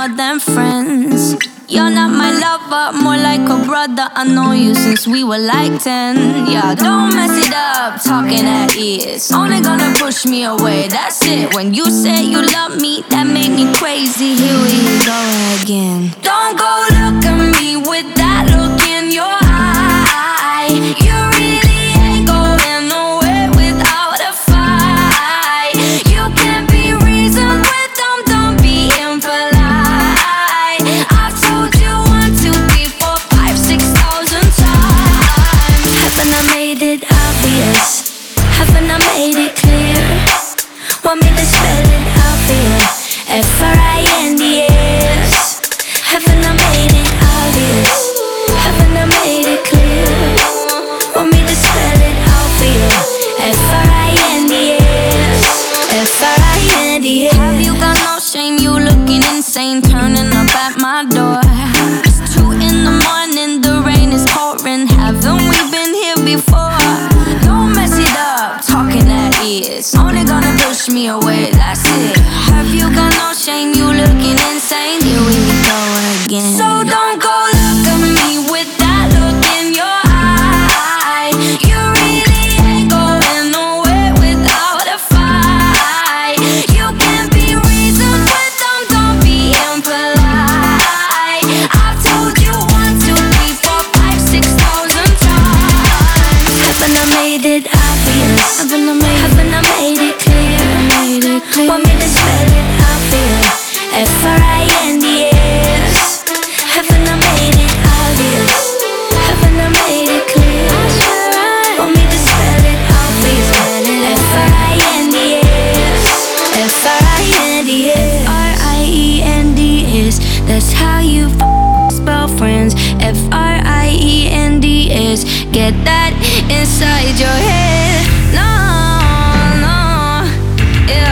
more than friends. You're not my lover, more like a brother. I know you since we were like 10. Yeah, don't mess it up, talking at ears. Only gonna push me away, that's it. When you said you love me, that made me crazy. Here we go again. Don't go look at me with that look in your eye. You really ain't going nowhere without a fight. You can't be reasoned with them, don't be impolite. I've told you 1, 2, 3, 4, 5, 6,000 times. Haven't I made it obvious? Haven't I made it clear? Want me to spell it out for you? F-R-I-N-D-S. Haven't I made it obvious? Haven't I made it clear? Want me to spell it out for you? F-R-I-N-D-S. F-R-I-N-D-S. Have you got no shame? You looking insane, turning up at my door. It's 2 in the morning, the rain is pouring. Haven't we been here before? Don't mess it up, talking at ears. Only gonna push me away, that's it. Have you got no shame? You looking insane. Here we go again. So don't go look at me with that look in your eye. You really ain't going nowhere without a fight. You can't be reasoned with them, don't be impolite. I've told you 1, 2, 3, 4, 5, 6,000 times. Haven't I made it obvious? Haven't I made it clear? Want me to spell it out for you? F-R-I-N-D-S. Haven't I made it obvious? Haven't I made it clear? Want me to spell it out for you? F-R-I-N-D-S. F-R-I-N-D-S. F-R-I-E-N-D-S. That's how you spell friends. F-R-I-E-N-D-S. Get that inside your head. No, yeah.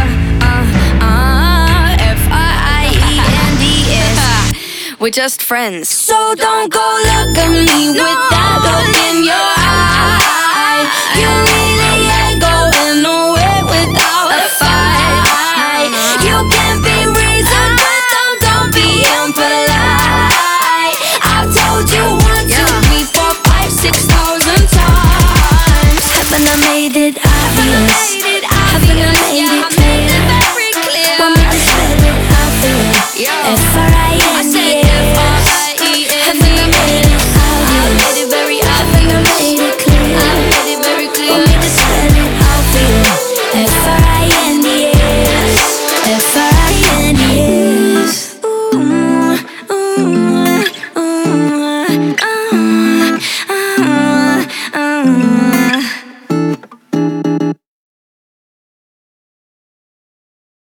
F-R-I-E-N-D-S. We're just friends. So don't go look at me with that look in your eye. You really